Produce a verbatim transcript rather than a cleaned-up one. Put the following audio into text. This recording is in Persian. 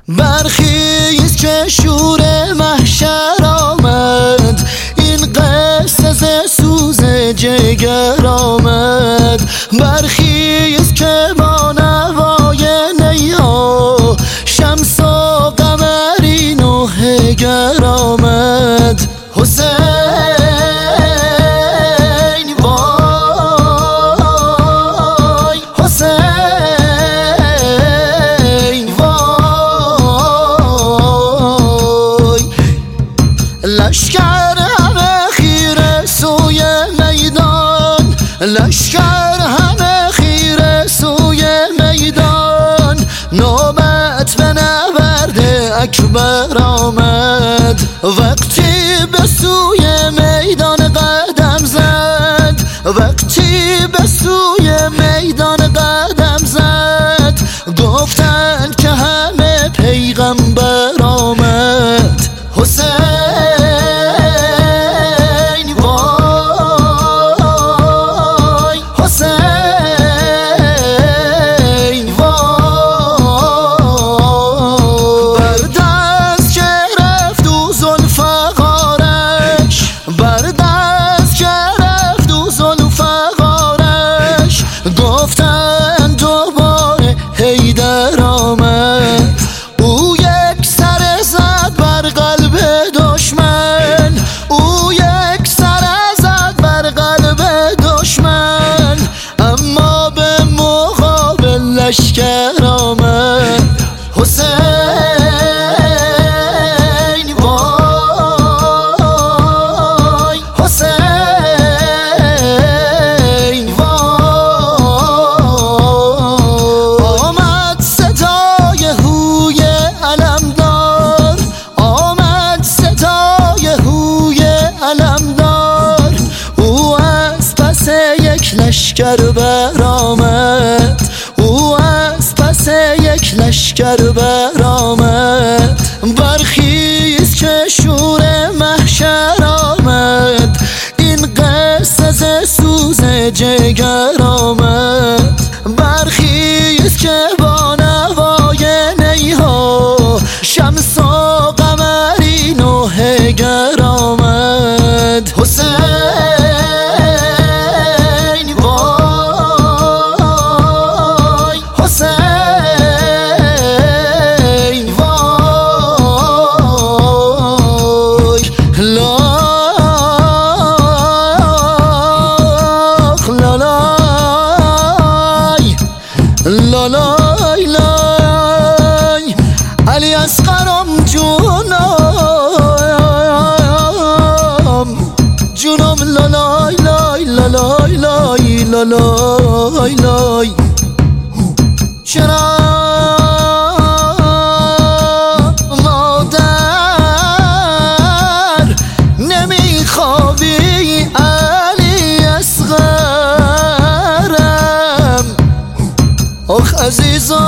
برخیز که شور محشر آمد، این قصه ز سوز جگر آمد. برخیز که با نوای نیها شمس و قمرین و هگر آمد. حسین وای، حسین وای، لشکر همه خیره سوی میدان، لشکر همه خیره سوی میدان. نوبت به نبرد اکبر آمد، وقتی به سوی میدان قدم زد، وقتی به سوی میدان قدم زد. گفتند که همه پیغمبر آمد. حسین وای، حسین وای، بر دست که رفت و ذوالفقارش، بر دست که رفت و ذوالفقارش. گفتند دوباره حیدر آمد، او یک سر زد بر قلب دشمن، او یک سر زد بر قلب دشمن. اما به مقابل لشکر آمد. حسین وای، حسین وای، آمد صدای هوی علمدار، آمد صدای هوی علمدار. او از پس یک لشکر برآمد، او از پس یک لشکر برآمد. برخیز که شور محشر آمد، این قصه ز سوز جگر آمد. برخیز که با نوای نیها شمس و قمرین و هگر آمد. حسین وای، حسین وای، لاخ لالای، لالای لای، علی اصغرم جونم، جونم لالای لای، لالای لای، لالای لای. چرا مادر نمیخوابی علی اصغرم؟ آخ عزیزم